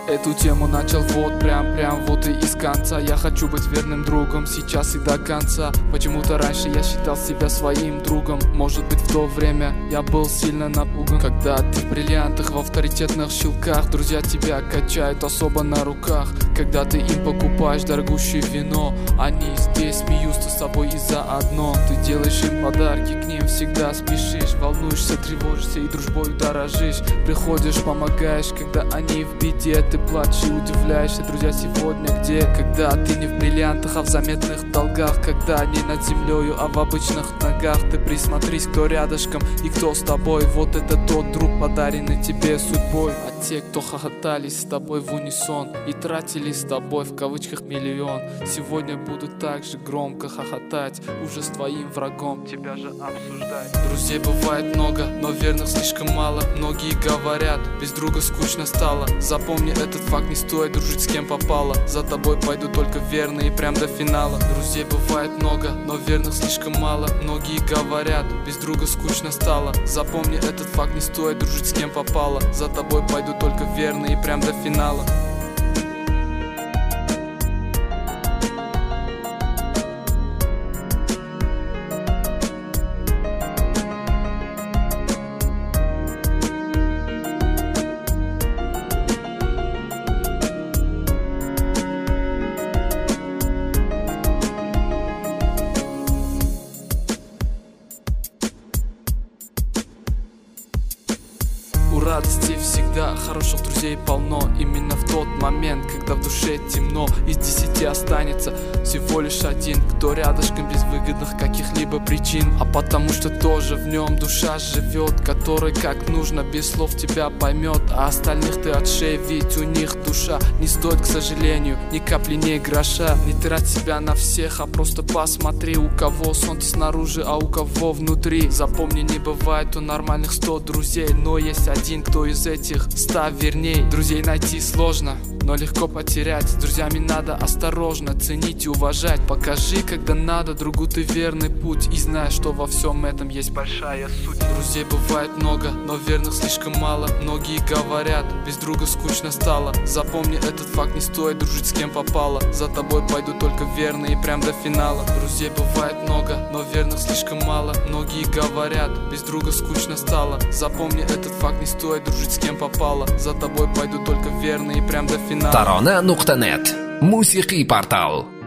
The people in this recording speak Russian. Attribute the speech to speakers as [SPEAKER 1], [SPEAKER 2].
[SPEAKER 1] Эту тему начал прям вот и из конца. Я хочу быть верным другом сейчас и до конца. Почему-то раньше я считал себя своим другом. Может быть, в то время я был сильно напуган. Когда ты в бриллиантах, в авторитетных щелках, друзья тебя качают особо на руках. Когда ты им покупаешь дорогущее вино, они здесь смеются с тобой и заодно. Ты делаешь им подарки, к ним всегда спешишь. Волнуешься, тревожишься и дружбой дорожишь. Приходишь, помогаешь, когда они в беде. Ты плачешь и удивляешься, друзья, сегодня где? Когда ты не в бриллиантах, а в заметных долгах. Когда не над землею, а в обычных ногах. Ты присмотрись, кто рядышком и кто с тобой. Вот это тот друг, подаренный тебе судьбой. А те, кто хохотались с тобой в унисон и тратили с тобой в кавычках миллион, сегодня будут так же громко хохотать уже с твоим врагом, тебя же обсуждать. Друзей бывает много, но верных слишком мало. Многие говорят, без друга скучно стало. Запомни этот факт, не стоит дружить с кем попало. За тобой пойдут только верные прям до финала. Друзей бывает много, но верных слишком мало. Многие говорят, без друга скучно стало. Запомни этот факт, не стоит дружить с кем попало. За тобой пойдут только верные прям до финала. У радости всегда хороших друзей полно. Именно в тот момент, когда в душе темно, из 10 останется всего лишь один, кто рядышком без выгодных каких-либо причин. А потому что тоже в нем душа живет, который как нужно без слов тебя поймет. А остальных ты отшей, ведь у них душа не стоит, к сожалению, ни капли, ни гроша. Не трать себя на всех, а просто посмотри, у кого солнце снаружи, а у кого внутри. Запомни, не бывает у нормальных 100 друзей, но есть один, кто из этих 100 верней. Друзей найти сложно, но легко потерять. С друзьями надо осторожно ценить и уважать. Покажи, когда надо другу ты верный путь, и знай, что во всем этом есть большая суть. Друзей бывает много, но верных слишком мало. Многие говорят, без друга скучно стало. Запомни этот факт, не стоит дружить с кем попало. За тобой пойдут только верные прям до финала. Друзей бывает много, но верных слишком мало. Многие говорят, без друга скучно стало. Запомни этот факт, не стоит дружить с кем попало. За тобой пойдут только верные прям до финала.
[SPEAKER 2] Tarona.net Musiqiy portal.